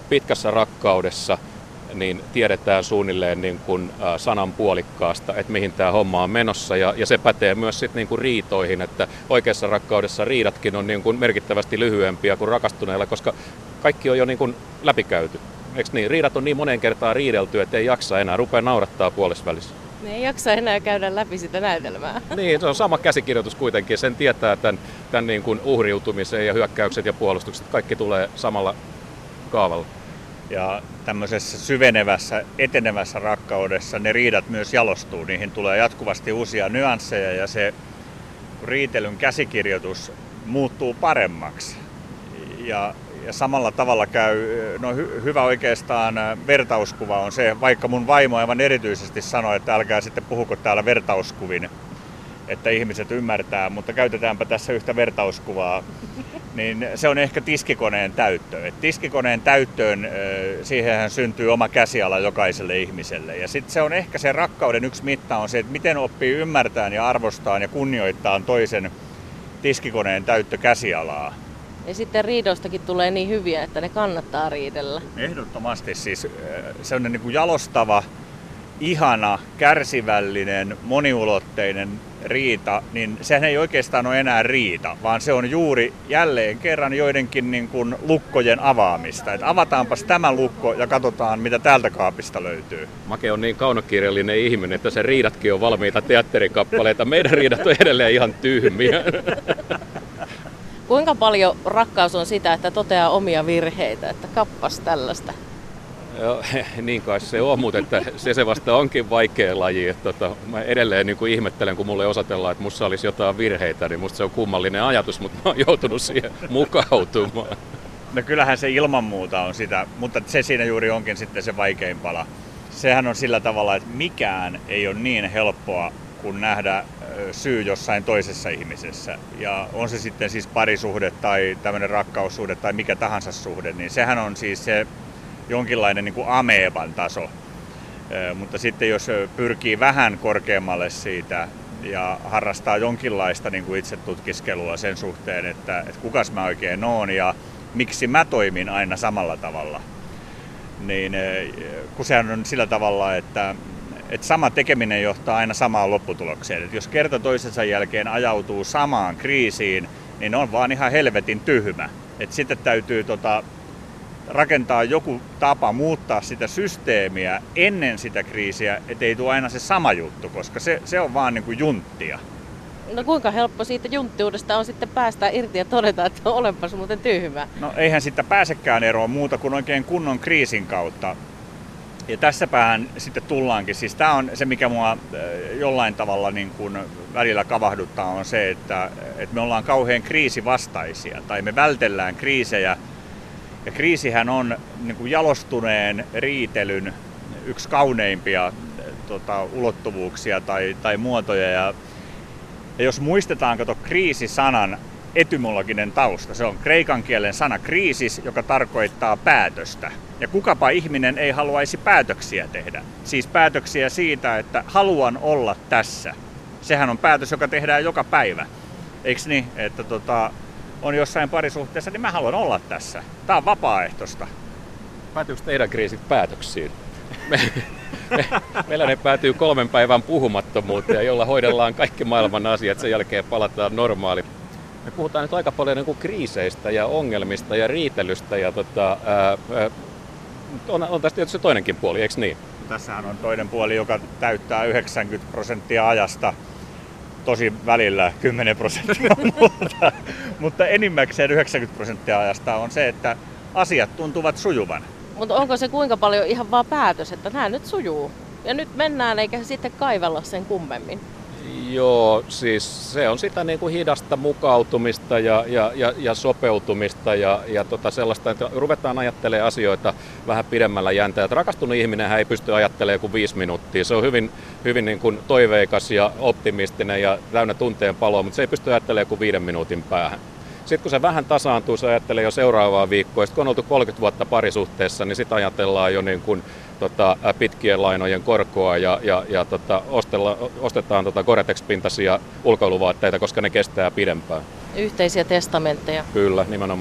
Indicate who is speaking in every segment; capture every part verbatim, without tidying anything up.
Speaker 1: pitkässä rakkaudessa niin tiedetään suunnilleen niin kuin sanan puolikkaasta, että mihin tämä homma on menossa. Ja, ja se pätee myös sit niin kuin riitoihin, että oikeassa rakkaudessa riidatkin on niin kuin merkittävästi lyhyempiä kuin rakastuneilla, koska kaikki on jo niin kuin läpikäyty. Eikö niin? Riidat on niin moneen kertaan riidelty, että ei jaksa enää, rupeaa naurattaa puolesvälissä.
Speaker 2: Ne ei jaksa enää käydä läpi sitä näytelmää.
Speaker 1: Niin, se on sama käsikirjoitus kuitenkin. Sen tietää tämän, tämän niin kuin uhriutumisen ja hyökkäykset ja puolustukset. Kaikki tulee samalla kaavalla.
Speaker 3: Ja tämmöisessä syvenevässä, etenevässä rakkaudessa ne riidat myös jalostuu. Niihin tulee jatkuvasti uusia nyansseja ja se riitelyn käsikirjoitus muuttuu paremmaksi. Ja, ja samalla tavalla käy, no hy, hyvä oikeastaan vertauskuva on se, vaikka mun vaimo aivan erityisesti sanoi, että älkää sitten puhuko täällä vertauskuvin, että ihmiset ymmärtää, mutta käytetäänpä tässä yhtä vertauskuvaa. Niin se on ehkä tiskikoneen täyttö. Et tiskikoneen täyttöön siihenhän syntyy oma käsiala jokaiselle ihmiselle. Ja sitten se on ehkä se rakkauden yksi mitta on se, että miten oppii ymmärtämään ja arvostamaan ja kunnioittaa toisen tiskikoneen täyttö käsialaa.
Speaker 2: Ja sitten riidoistakin tulee niin hyviä, että ne kannattaa riidellä.
Speaker 3: Ehdottomasti siis se on niin kuin jalostava, ihana, kärsivällinen, moniulotteinen riita, niin sehän ei oikeastaan ole enää riita, vaan se on juuri jälleen kerran joidenkin niin kuin lukkojen avaamista. Et avataanpas tämä lukko ja katsotaan, mitä täältä kaapista löytyy.
Speaker 1: Make on niin kaunokirjallinen ihminen, että se riidatkin on valmiita teatterikappaleita. Meidän riidat on edelleen ihan tyhmiä.
Speaker 2: Kuinka paljon rakkaus on sitä, että toteaa omia virheitä, että kappas tällaista?
Speaker 1: Joo, niin kai se on, mutta että se, se vasta onkin vaikea laji. Että tota, mä edelleen niin kuin ihmettelen, kun mulle osoitellaan, että musta olisi jotain virheitä, niin musta se on kummallinen ajatus, mutta mä oon joutunut siihen mukautumaan.
Speaker 3: No kyllähän se ilman muuta on sitä, mutta se siinä juuri onkin sitten se vaikein pala. Sehän on sillä tavalla, että mikään ei ole niin helppoa kuin nähdä syy jossain toisessa ihmisessä. Ja on se sitten siis parisuhde tai tämmöinen rakkaussuhde tai mikä tahansa suhde, niin sehän on siis se jonkinlainen niin kuin ameeban taso. E, mutta sitten jos pyrkii vähän korkeammalle siitä ja harrastaa jonkinlaista niin kuin itsetutkiskelua sen suhteen, että, että kukas mä oikein oon ja miksi mä toimin aina samalla tavalla, niin e, kun sehän on sillä tavalla, että, että sama tekeminen johtaa aina samaan lopputulokseen. Että jos kerta toisensa jälkeen ajautuu samaan kriisiin, niin on vaan ihan helvetin tyhmä. Että sitten täytyy tota, rakentaa joku tapa muuttaa sitä systeemiä ennen sitä kriisiä, ettei tule aina se sama juttu, koska se, se on vaan niin kuin junttia.
Speaker 2: No kuinka helppo siitä junttiudesta on sitten päästä irti ja todeta, että olenpas muuten tyhmä?
Speaker 3: No eihän sitä pääsekään eroon muuta kuin oikein kunnon kriisin kautta. Ja tässäpähän sitten tullaankin, siis tämä on se mikä mua jollain tavalla niin kuin välillä kavahduttaa on se, että, että me ollaan kauhean kriisivastaisia tai me vältellään kriisejä. Ja kriisihän on niin kuin jalostuneen riitelyn yksi kauneimpia tota, ulottuvuuksia tai, tai muotoja. Ja, ja jos muistetaan, kato kriisisanan etymologinen tausta, se on kreikan kielen sana kriisis, joka tarkoittaa päätöstä. Ja kukapa ihminen ei haluaisi päätöksiä tehdä. Siis päätöksiä siitä, että haluan olla tässä. Sehän on päätös, joka tehdään joka päivä. Eiks niin, että tota, on jossain parisuhteessa, niin mä haluan olla tässä. Tää on vapaaehtoista.
Speaker 1: Päätyykö teidän kriisit päätöksiin? Me, me, meillä ne päätyy kolmen päivän puhumattomuuteen, jolla hoidellaan kaikki maailman asiat. Sen jälkeen palataan normaaliin. Me puhutaan nyt aika paljon niin kuin kriiseistä ja ongelmista ja riitelystä. Ja tota, ää, ää, on, on tästä tietysti se toinenkin puoli, eikö niin?
Speaker 3: Tässähän on toinen puoli, joka täyttää yhdeksänkymmentä prosenttia ajasta. Tosi välillä kymmenen prosenttia muuta. Mutta enimmäkseen yhdeksänkymmentä prosenttia ajasta on se, että asiat tuntuvat sujuvan.
Speaker 2: Mutta onko se kuinka paljon ihan vaan päätös, että nämä nyt sujuu? Ja nyt mennään eikä sitten kaivella sen kummemmin.
Speaker 1: Joo, siis se on sitä niin kuin hidasta mukautumista ja, ja, ja, ja sopeutumista ja, ja tota sellaista, että ruvetaan ajattelemaan asioita vähän pidemmällä jänteellä. Rakastunut ihminenhän ei pysty ajattelemaan kuin viisi minuuttia. Se on hyvin, hyvin niin kuin toiveikas ja optimistinen ja täynnä tunteen paloa, mutta se ei pysty ajattelemaan kuin viiden minuutin päähän. Sitten kun se vähän tasaantuu, se ajattelee jo seuraavaa viikkoa. Sitten kun on oltu kolmekymmentä vuotta parisuhteessa, niin sitten ajatellaan jo niin kuin, tota, pitkien lainojen korkoa ja, ja, ja tota, ostella, ostetaan tota Gore-Tex-pintaisia ulkoiluvaatteita, koska ne kestää pidempään.
Speaker 2: Yhteisiä testamentteja.
Speaker 1: Kyllä, nimenomaan.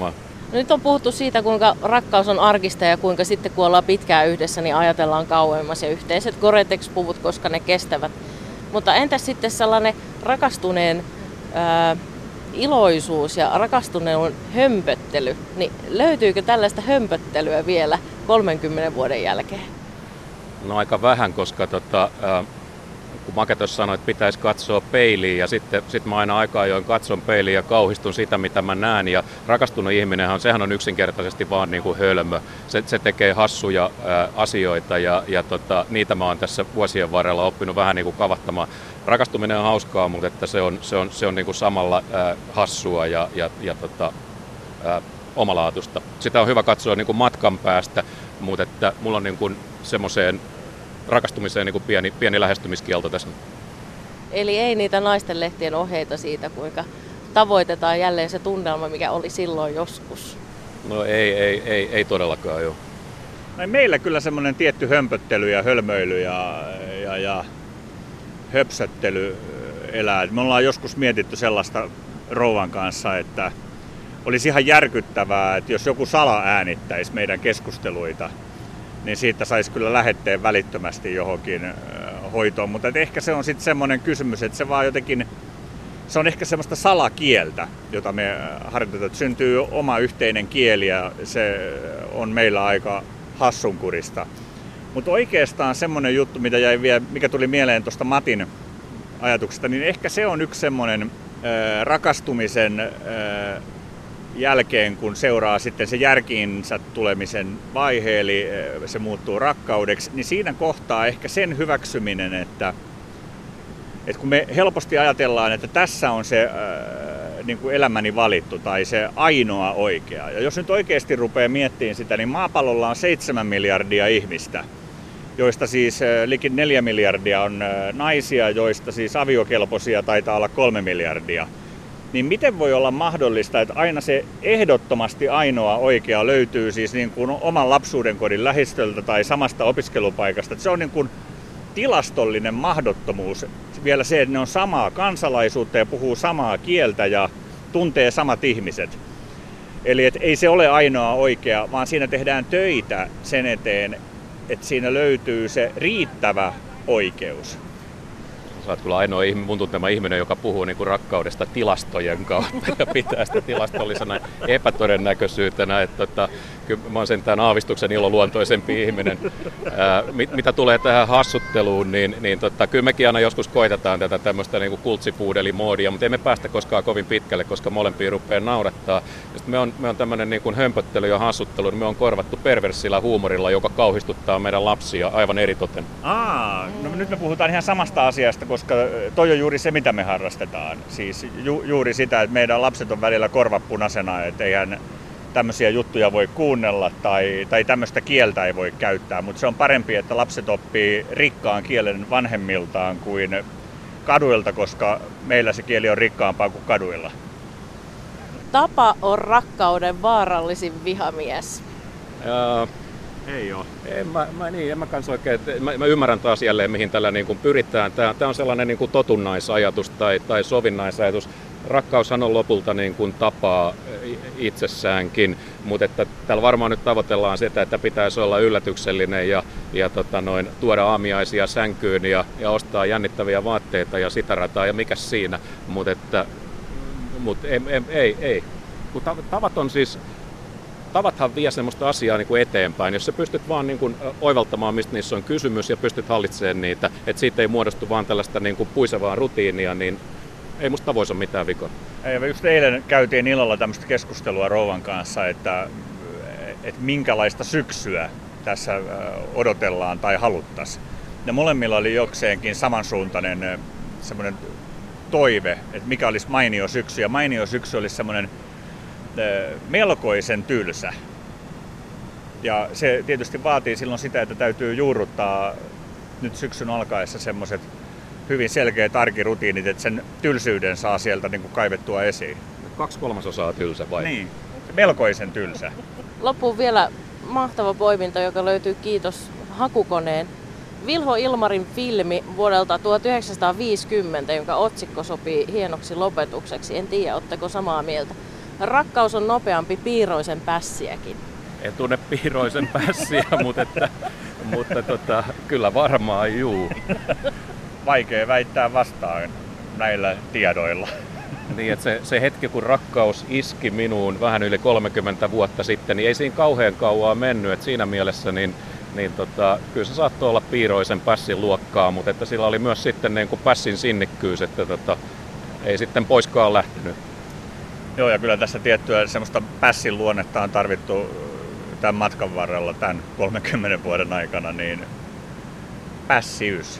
Speaker 2: No nyt on puhuttu siitä, kuinka rakkaus on arkista ja kuinka sitten kun ollaan pitkään yhdessä, niin ajatellaan kauemmas ja yhteiset Gore-Tex-puvut, koska ne kestävät. Mutta entäs sitten sellainen rakastuneen ää, iloisuus ja rakastuneen hömpöttely, niin löytyykö tällaista hömpöttelyä vielä kolmenkymmenen vuoden jälkeen?
Speaker 1: No aika vähän, koska tota, ää, kun Make tuossa sanoi, että pitäisi katsoa peiliin ja sitten sit mä aina aika ajoin katson peiliin ja kauhistun sitä, mitä mä näen. Ja rakastunut ihminenhän, sehän on yksinkertaisesti vaan niin kuin hölmö. Se, se tekee hassuja ää, asioita ja, ja tota, niitä mä oon tässä vuosien varrella oppinut vähän niin kuin kavattamaan. Rakastuminen on hauskaa, mutta että se on, se on, se on niin kuin samalla ää, hassua ja, ja, ja tota, ää, omalaatusta. Sitä on hyvä katsoa niin kuin matkan päästä, mutta että mulla on niin kuin semmoiseen rakastumiseen niin kuin pieni, pieni lähestymiskielto tässä.
Speaker 2: Eli ei niitä naistenlehtien ohjeita siitä, kuinka tavoitetaan jälleen se tunnelma, mikä oli silloin joskus.
Speaker 1: No ei, ei, ei, ei todellakaan, joo.
Speaker 3: No meillä kyllä semmoinen tietty hömpöttely ja hölmöily ja, ja, ja höpsöttely elää. Me ollaan joskus mietitty sellaista rouvan kanssa, että olisi ihan järkyttävää, että jos joku sala äänittäisi meidän keskusteluita, niin siitä saisi kyllä lähetteen välittömästi johonkin hoitoon. Mutta ehkä se on sitten semmoinen kysymys, että se vaan jotenkin, se on ehkä semmoista salakieltä, jota me harjoitetaan. Että syntyy oma yhteinen kieli ja se on meillä aika hassunkurista. Mutta oikeastaan semmoinen juttu, mitä jäi vielä, mikä tuli mieleen tuosta Matin ajatuksesta, niin ehkä se on yksi semmoinen rakastumisen jälkeen, kun seuraa sitten se järkiinsä tulemisen vaihe, eli se muuttuu rakkaudeksi, niin siinä kohtaa ehkä sen hyväksyminen, että, että kun me helposti ajatellaan, että tässä on se ää, niin kuin elämäni valittu tai se ainoa oikea. Ja jos nyt oikeasti rupeaa miettimään sitä, niin maapallolla on seitsemän miljardia ihmistä, joista siis liki neljä miljardia on naisia, joista siis aviokelpoisia taitaa olla kolme miljardia. Niin miten voi olla mahdollista, että aina se ehdottomasti ainoa oikea löytyy siis niin kuin oman lapsuuden kodin lähistöltä tai samasta opiskelupaikasta? Että se on niin kuin tilastollinen mahdottomuus. Vielä se, että ne on samaa kansalaisuutta ja puhuu samaa kieltä ja tuntee samat ihmiset. Eli että ei se ole ainoa oikea, vaan siinä tehdään töitä sen eteen, että siinä löytyy se riittävä oikeus.
Speaker 1: Sä oot kyllä ainoa mun tuntema ihminen, joka puhuu niin kuin rakkaudesta tilastojen kautta ja pitää sitä tilastollisena epätodennäköisyytenä. Että, tota, kyllä mä oon sentään aavistuksen iloluontoisempi ihminen. Ää, mit, mitä tulee tähän hassutteluun, niin, niin tota, kyllä mekin aina joskus koitetaan tätä tämmöistä niin kuin kultsipuudelimoodia, mutta emme päästä koskaan kovin pitkälle, koska molempia rupeaa naurattaa. Ja me on, me on tämmöinen niin kuin hömpöttely ja hassuttelu, niin me on korvattu perversillä huumorilla, joka kauhistuttaa meidän lapsia aivan eritoten.
Speaker 3: Aa, no nyt me puhutaan ihan samasta asiasta, koska toi on juuri se, mitä me harrastetaan. Siis ju, juuri sitä, että meidän lapset on välillä korvat punaisena, että eihän tämmöisiä juttuja voi kuunnella tai, tai tämmöistä kieltä ei voi käyttää, mutta se on parempi, että lapset oppii rikkaan kielen vanhemmiltaan kuin kaduilta, koska meillä se kieli on rikkaampaa kuin kaduilla.
Speaker 2: Tapa on rakkauden vaarallisin vihamies.
Speaker 1: Ja
Speaker 3: ei ole.
Speaker 1: En mä, mä, niin, en mä kans oikein, mä, mä ymmärrän taas jälleen, mihin tällä niin kuin pyritään. Tää, tää on sellainen niin kuin totunnaisajatus tai, tai sovinnaisajatus. Rakkaushan on lopulta niin kuin tapaa itsessäänkin, mutta että täällä varmaan nyt tavoitellaan sitä, että pitäisi olla yllätyksellinen ja, ja tota noin, tuoda aamiaisia sänkyyn ja, ja ostaa jännittäviä vaatteita ja sitä rataa ja mikäs siinä, mutta että mut ei, ei, ei, ei. Kun tavat on siis Tavathan vie semmoista asiaa niin kuin eteenpäin, jos sä pystyt vaan niin kuin oivaltamaan, mistä niissä on kysymys ja pystyt hallitsemaan niitä, että siitä ei muodostu vaan tällaista niin kuin puisevaa rutiinia, niin ei musta tavoissa ole mitään vikaa.
Speaker 3: Ei, just eilen käytiin illalla tämmöistä keskustelua rouvan kanssa, että, että minkälaista syksyä tässä odotellaan tai haluttaisiin. Ja molemmilla oli jokseenkin samansuuntainen semmoinen toive, että mikä olisi mainio syksy. Ja mainio syksy olisi semmoinen melkoisen tylsä. Ja se tietysti vaatii silloin sitä, että täytyy juurruttaa nyt syksyn alkaessa semmoiset hyvin selkeät arkirutiinit, että sen tylsyyden saa sieltä niin kuin kaivettua esiin.
Speaker 1: Kaksi kolmasosaa tylsä vai?
Speaker 3: Niin, melkoisen tylsä.
Speaker 2: Loppuun vielä mahtava poiminta, joka löytyy kiitos hakukoneen. Vilho Ilmarin filmi vuodelta tuhatyhdeksänsataaviisikymmentä, jonka otsikko sopii hienoksi lopetukseksi. En tiedä, ootteko samaa mieltä. rakkaus on nopeampi piiroisen pässiäkin.
Speaker 1: En tunne piiroisen pässiä, mutta, että, mutta tota, kyllä varmaan juu.
Speaker 3: Vaikea väittää vastaan näillä tiedoilla.
Speaker 1: Niin, että se, se hetki, kun rakkaus iski minuun vähän yli kolmekymmentä vuotta sitten, niin ei siinä kauhean kauaa mennyt. Että siinä mielessä niin, niin tota, kyllä se saattoi olla piiroisen pässin luokkaa, mutta että sillä oli myös sitten niin kuin pässin sinnikkyys, että tota, ei sitten poiskaan lähtenyt.
Speaker 3: Joo, ja kyllä tässä tiettyä semmoista pässin luonnetta on tarvittu tämän matkan varrella, tämän kolmenkymmenen vuoden aikana, niin pässiys.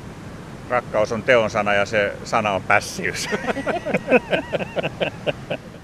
Speaker 3: Rakkaus on teon sana ja se sana on pässiys.